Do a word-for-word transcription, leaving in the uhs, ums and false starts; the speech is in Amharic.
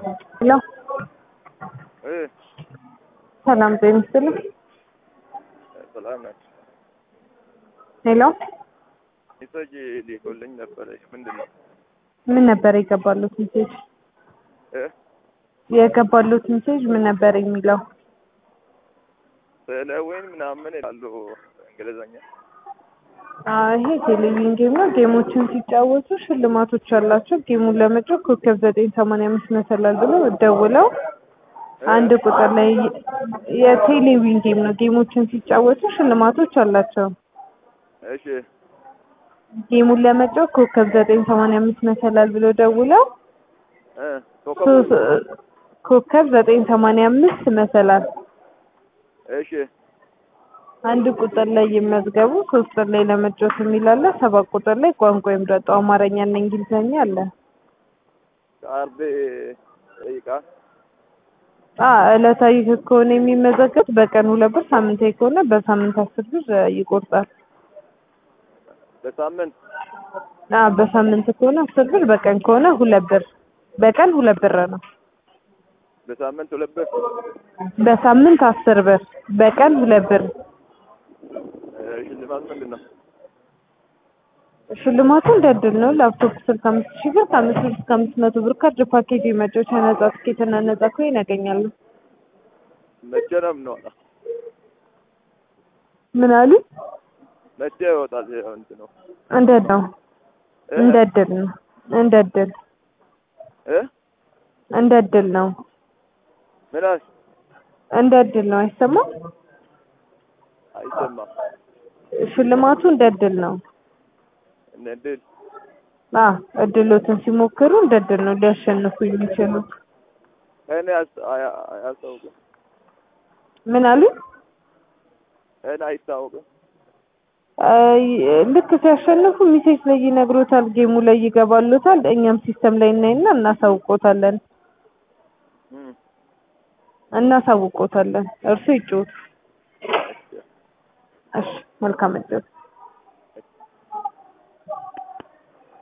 ሄሎ እ ሰላም ጤና ይስጥልኝ። ሰላም ነች። ሄሎ ሜሴጅ ሊኮልኝ ነበረ። ምንድነው? ምን ነበር የገባሉት ሜሴጅ? እ የገባሉት ሜሴጅ ምን ነበር የሚለው? ስለወይን ምናምን ይላሉ እንግሊዘኛ። አይ ይሄ ቴሌቪዥን ጌም ነው። ጌሞችን ሲጫወቱ ሽልማቶች አላቸው። ጌሙን ለመጫወት ኮከብ ዘጠኝ ሰማንያ አምስት መሰላል ብለው ደውለው አንድ ቁጥር ላይ የቴሌቪዥን ጌም ነው። ጌሞችን ሲጫወቱ ሽልማቶች አላቸው። እሺ ጌሙን ለመጫወት ኮከብ ዘጠኝ ሰማንያ አምስት መሰላል ብለው ደውለው እ ኮከብ ኮከብ ዘጠኝ ሰማንያ አምስት መሰላል እሺ አንድ ቁጥር ላይ ይመዝገቡ። ሶስት ቁጥር ላይ ለመጫወት የሚል አለ። ሰባት ቁጥር ላይ ቋንቋ ይምረጡ አማርኛ እና እንግሊዘኛ አለ። ካርድ ጠይቃ አ ዕለታዊ ከሆነ የሚመዘገብ በቀን ሁለት ብር፣ ሳምንታዊ ከሆነ በሳምንት አስር ብር ይቆርጣል። በሳምንት አ በሳምንት ከሆነ አስር ብር፣ በቀን ከሆነ ሁለት ብር። በቀን ሁለት ብር ነው። በሳምንት ሁለት ብር፣ በሳምንት አስር ብር፣ በቀን ሁለት ብር። ሽልማት ምንድን ነው? ሽልማቱ እንደ ዕድል ነው። ላፕቶፕ ስልክ አምስት ሺህ ብር፣ ከአምስት ብር እስከ አምስት መቶ ብር ካርድ ፓኬጅ የመጫወቻ ነጻ ትኬት እና ነጻ ኮይን ያገኛሉ። መቼ ነው የምንወጣው? ምን አሉ? መቼ ይወጣል? እንትን ነው እንደ ነው እንደ ዕድል ነው። እንደ ዕድል እ እንደ ዕድል ነው። ምን አልሽ? እንደ ዕድል ነው። አይሰማም? አይሰማም። ሽልማቱ እንደ ዕድል ነው። እንደ ዕድል አ ዕድሎትን ሲሞክሩ እንደ ዕድል ነው ሊያሸንፉ የሚችሉት። እኔ አያስታውቅም። ምን አሉ? እኔ አይታወቅም። አይ ልክ ሲያሸንፉ ሚሴጅ ላይ ይነግሮታል፣ ጌሙ ላይ ይገባሉታል። እኛም ሲስተም ላይ እናይና እናሳውቆታለን እም እናሳውቆታለን። እርሱ ይጫወቱ። እሺ መልካም ዕድል።